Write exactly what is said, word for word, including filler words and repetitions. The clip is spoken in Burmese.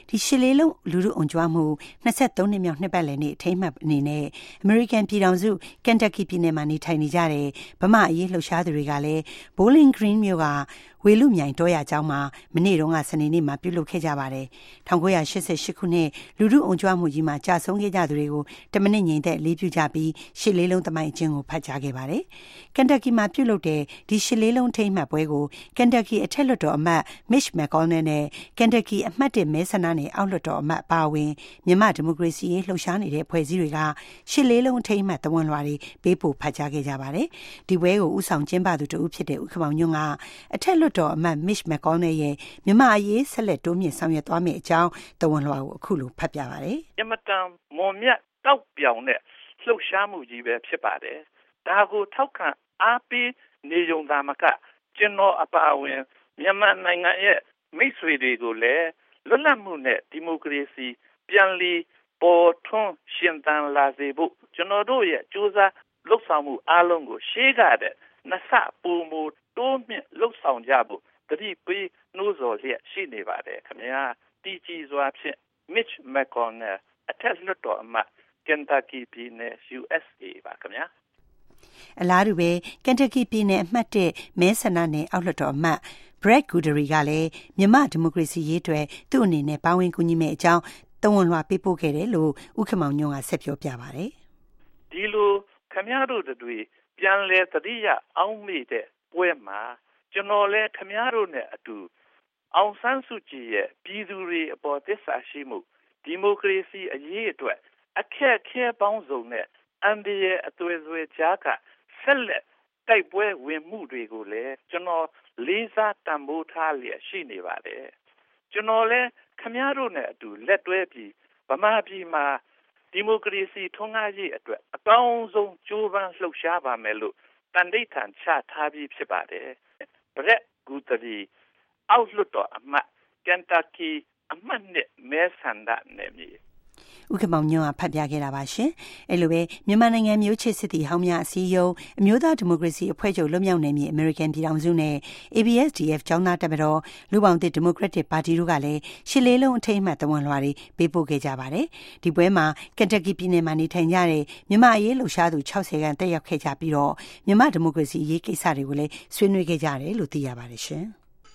ဒီရှစ်လေးလုံးလူထုအုံကြွမှုနှစ်ဆယ့်သုံးနှစ်မြောက်နှစ်ပတ်လည်နေ့အထိမ်းအမှတ်အနေနဲ့အမေရိကန်ပြည်ထောင်စုကန်တက်ကီပြည်နယ်မှာနေထိုင်နေကြတဲ့ဗမာအရေးလှုပ်ရှားသူတွေကလည်း Bowling Green မြို့ကဝေလူမြိုင်တောရကျောင်းမှာမနေ့တုန်းကစနေနေ့မှာပြုလုပ်ခဲ့ကြပါတယ်။၁၉၈၈ခုနှစ်လူထုအုံကြွမှုကြီးမှာကြာဆုံးခဲ့ကြသူတွေကိုတမနစ်ငြိမ်သက်လေးပြုကြပြီးရှစ်လေးလုံးသမိုင်းအကျဉ်းကိုဖတ်ကြားခဲ့ပါတယ်။ကန်တက်ကီမှာပြုလုပ်တဲ့ဒီရှစ်လေးလုံးထိမ်းမှတ်ပွဲကိုကန်တက်ကီအထက်လွှတ်တော်အမတ် Mitch McConnell နဲ့ကန်တက်ကီအမှတ်၁မဲဆန္ဒနယ်အောက်လွှတ်တော်အမတ်ပါဝင်မြန်မာဒီမိုကရေစီရေးလှုပ်ရှားနေတဲ့ဖွဲ့စည်းတွေကရှစ်လေးလုံးထိမ်းမှတ်သဝဏ်လွှာတွေပေးပို့ဖတ်ကြားခဲ့ကြပါတယ်။ဒီပွဲကိုဦးဆောင်ကျင်းပသူတဦးဖြစ်တဲ့ဦးခင်မောင်ညွန့်ကအထက်လွှတ်တော်အမတ် Mitch McConnell ရဲ့မြန်မာအရေးဆက်လက်တိုးမြင့်ဆောင်ရွက်သွားမယ့်အကြောင်းသဝဏ်လွှာကိုအခုလိုဖတ်ပြပါတယ်။အမတန်မွန်မြတ်တောက်ပြောင်တဲ့လှုပ်ရှားမှုကြီးပဲဖြစ်ပါတယ်။ဒါကိုထောက်ခံအားပေးနေုံသာမကကျွန်တော်အပါအဝင်မြန်မာနိုင်ငံရဲ့မိတ်ဆွေတွေကိုလည်းလွတ်လပ်မှုနဲ့ဒီမိုကရေစီပြန်လည်ပေါ်ထွန်းရှင်သန်လာစေဖို့ကျွန်တော်တို့ရဲ့ကြိုးစားလှုပ်ဆောင်မှုအားလုံးကိုရှေ့ကတဲ့နှစ်ဆပိုမိုတိုးမြင့်လှုပ်ဆောင်ကြဖို့တတိပေးနှိုးဆော်လျက်ရှိနေပါတယ်ခင်ဗျာတည်ကြည်စွာဖြင့် Mitch McConnell အထက်လွှတ်တော်အမတ် Kentucky ပြည်နယ် U S A ပါခင်ဗျာအလားတူပဲကန်တက်ကီပြည်နယ်အမှတ်၁မဲဆန္ဒနယ်အောက်လွှတ်တော်အမတ် Brett Guthrie ကလည်းမြန်မာဒီမိုကရေစီရေးအတွက်သူ့အနေနဲ့ပါဝင်ကူညီမယ့်အကြောင်းသဝဏ်လွှာပေးပို့ခဲ့တယ်လို့ဦးခင်မောင်ညွန့်ကဆက်ပြောပြပါတယ်။ဒီလိုခင်ဗျားတို့တွေပြန်လဲသတိရအောင်မိတဲ့ပွဲမှာကျွန်တော်လည်းခင်ဗျားတို့နဲ့အတူအောင်ဆန်းစုကြည်ရဲ့ပြည်သူတွေအပေါ်သစ္စာရှိမှုဒီမိုကရေစီအရေးအတွက်အခက်အခဲပေါင်းစုံနဲ့အန်ဒီရဲ့အသွေးသွေးကြားကဆက်လက်တိုက်ပွဲဝင်မှုတွေကိုလည်းကျွန်တော်လေးစားတန်ဖိုးထားလျက်ရှိနေပါတယ်ကျွန်တော်လည်းခင်ဗျားတို့နဲ့အတူလက်တွဲပြီးဗမာပြည်မှာဒီမိုကရေစီထွန်းကားရေးအတွက်အကောင်းဆုံးကြိုးပမ်းလှုပ်ရှားပါမယ်လို့တန်ဋိဌာန်ချထားပြီးဖြစ်ပါတယ်။ Brett Guthrie အောက်လွှတ်တော်အမတ် Kentucky အမှတ်၂မဲဆန္ဒနယ်မြေဦးခင်မောင်ညွန့်ကဖတ်ပြခဲ့တာပါရှင်။အဲ့လိုပဲမြန်မာနိုင်ငံမျိုးချစ်စစ်တီဟောင်းများအစည်းအရုံးအမျိုးသားဒီမိုကရေစီအဖွဲ့ချုပ်လွတ်မြောက်နယ်မြေအမေရိကန်ပြည်ထောင်စုနဲ့ A B S D F ကျောင်းသားတပ်မတော်လူပေါင်းသစ်ဒီမိုကရက်တစ်ပါတီတို့ကလည်းရှစ်လေးလုံးအထိမ်းအမှတ်သဝဏ်လွှာတွေပေးပို့ခဲ့ကြပါတယ်။ဒီပွဲမှာကန်တက်ကီပြည်နယ်မှာနေထိုင်ကြတဲ့မြန်မာအရေးလှုပ်ရှားသူ၆၀ခန့်တက်ရောက်ခဲ့ကြပြီးတော့မြန်မာဒီမိုကရေစီအရေးကိစ္စတွေကိုလည်းဆွေးနွေးခဲ့ကြတယ်လို့သိရပါတယ်ရှင်။